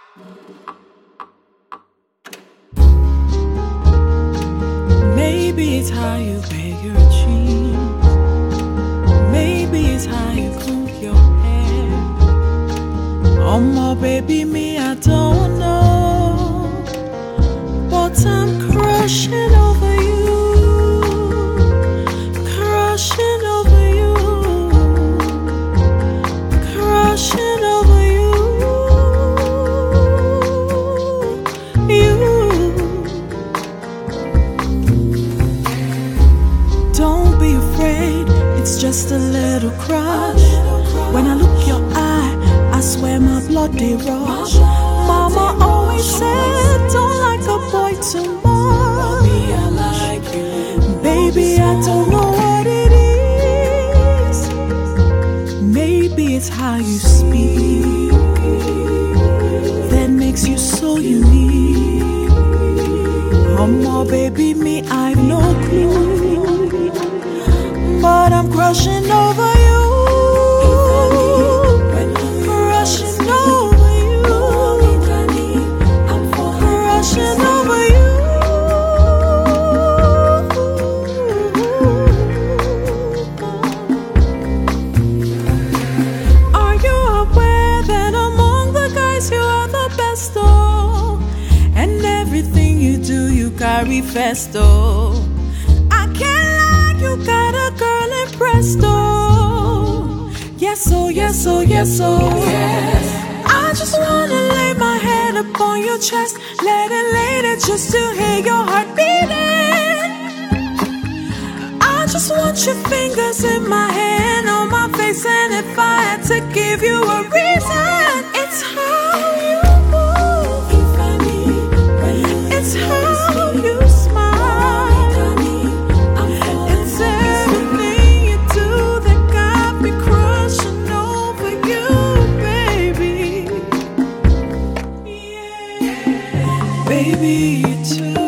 Maybe it's how you wear your jeans. Maybe it's how you comb your hair. Oh my baby, me, I don't know, but I'm crushing over you, crushing over you, crushing over you, you. Don't be afraid, it's just a little crush. When I look your eye, I swear my blood they rush. Mama always said, don't like a boy too much. Baby, I like you. Baby, I don't know what it is. Maybe it's how you speak that makes you so unique. Oh my baby, me, I've no clue, but I'm crushing over you. Crushing over you. Crushing over you. Are you aware that among the guys you are the best, oh? And everything you do, you carry festo. I can't lie, you got a girl impressed, oh. Yes, oh, yes, oh, yes, oh. Yes. I just wanna lay my head upon your chest, let it later just to hear your heart beating. I just want your fingers in my hand, on my face, and if I had to give you a reason, it's how you move. It's how you smile. It's everything you do that got me crushing over you, baby. Yeah. Baby, you too.